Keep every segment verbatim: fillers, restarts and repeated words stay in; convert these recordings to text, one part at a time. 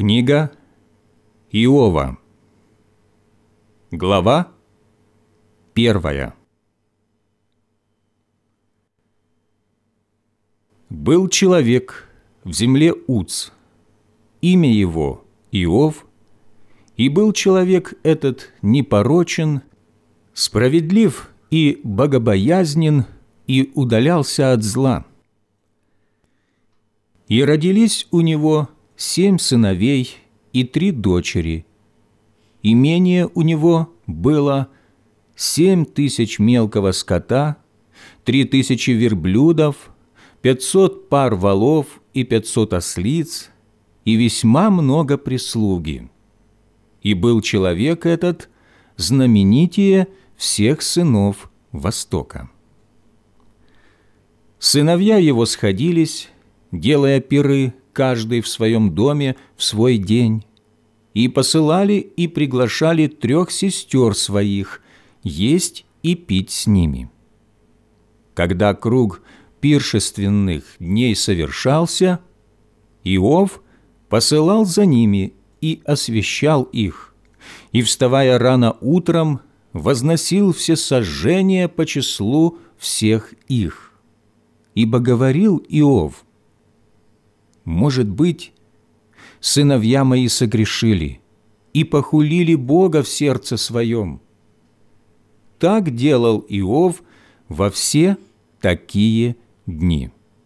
Книга Иова, глава первая. Был человек в земле Уц, имя его Иов, и был человек этот непорочен, справедлив и богобоязнен, и удалялся от зла. И родились у него семь сыновей и три дочери. Имение у него было семь тысяч мелкого скота, три тысячи верблюдов, пятьсот пар волов и пятьсот ослиц, и весьма много прислуги. И был человек этот знаменитее всех сынов Востока. Сыновья его сходились, делая пиры, каждый в своем доме в свой день, и посылали и приглашали трех сестер своих есть и пить с ними. Когда круг пиршественных дней совершался, Иов посылал за ними и освящал их, и, вставая рано утром, возносил всесожжения по числу всех их. Ибо говорил Иов: «Может быть, сыновья мои согрешили и похулили Бога в сердце своем». Так делал Иов во все такие дни.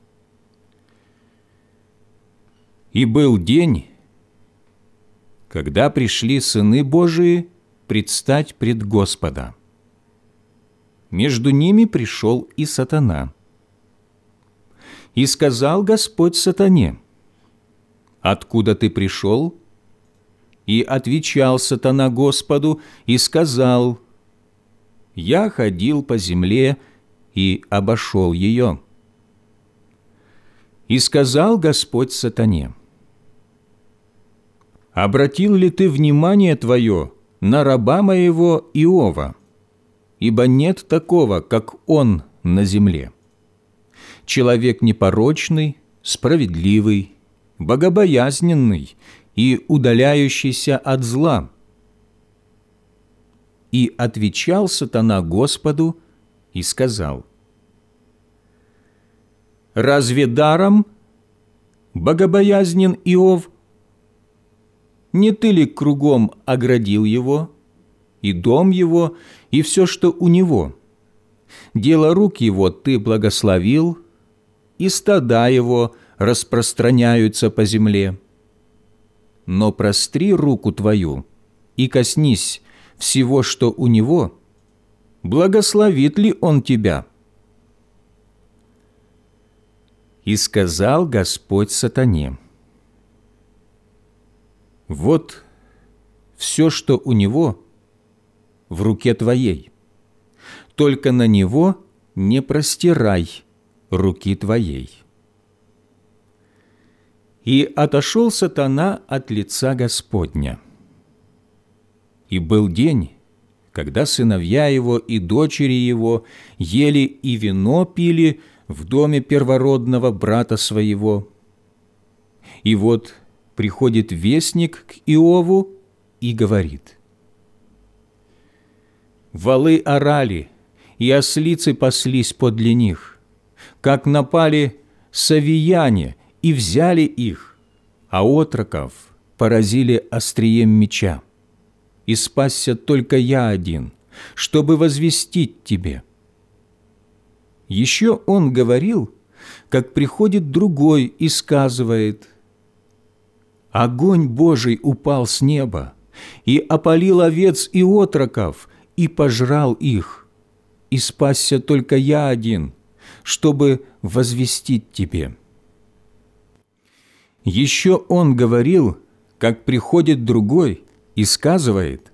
И был день, когда пришли сыны Божии предстать пред Господа. Между ними пришел и сатана. И сказал Господь сатане: «Откуда ты пришел?» И отвечал сатана Господу и сказал: «Я ходил по земле и обошел ее». И сказал Господь сатане: «Обратил ли ты внимание твое на раба моего Иова? Ибо нет такого, как он на земле. Человек непорочный, справедливый, богобоязненный и удаляющийся от зла». И отвечал сатана Господу и сказал: «Разве даром богобоязнен Иов? Не ты ли кругом оградил его, и дом его, и все, что у него? Дело рук его ты благословил, и стада его распространяются по земле. Но простри руку твою и коснись всего, что у него, благословит ли он тебя?» И сказал Господь сатане: «Вот все, что у него, в руке твоей, только на него не простирай руки твоей». И отошел сатана от лица Господня. И был день, когда сыновья его и дочери его ели и вино пили в доме первородного брата своего. И вот приходит вестник к Иову и говорит: «Волы орали, и ослицы паслись подле них, как напали савияне и взяли их, а отроков поразили острием меча. И спасся только я один, чтобы возвестить тебе». Еще он говорил, как приходит другой и сказывает: «Огонь Божий упал с неба и опалил овец и отроков, и пожрал их, и спасся только я один, чтобы возвестить тебе». Еще он говорил, как приходит другой и сказывает: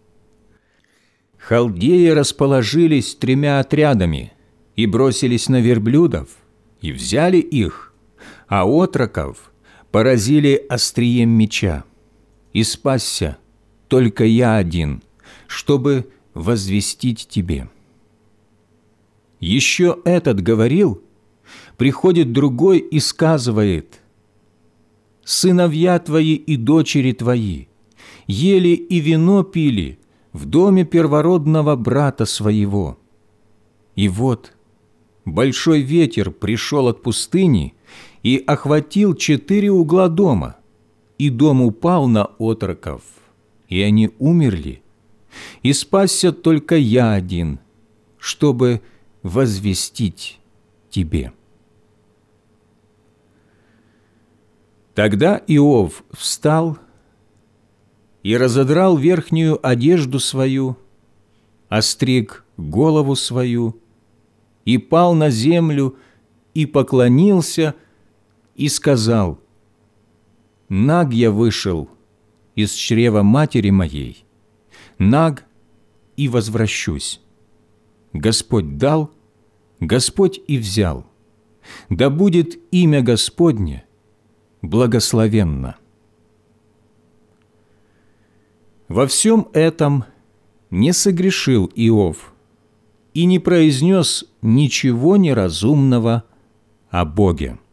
«Халдеи расположились тремя отрядами и бросились на верблюдов, и взяли их, а отроков поразили острием меча, и спасся только я один, чтобы возвестить тебе». Еще этот говорил, приходит другой и сказывает: сыновья твои и дочери твои ели и вино пили в доме первородного брата своего. И вот большой ветер пришел от пустыни и охватил четыре угла дома, и дом упал на отроков, и они умерли, и спасся только я один, чтобы возвестить тебе». Тогда Иов встал и разодрал верхнюю одежду свою, остриг голову свою, и пал на землю, и поклонился, и сказал: «Наг я вышел из чрева матери моей, наг и возвращусь. Господь дал, Господь и взял. Да будет имя Господне благословенно». Во всем этом не согрешил Иов и не произнес ничего неразумного о Боге.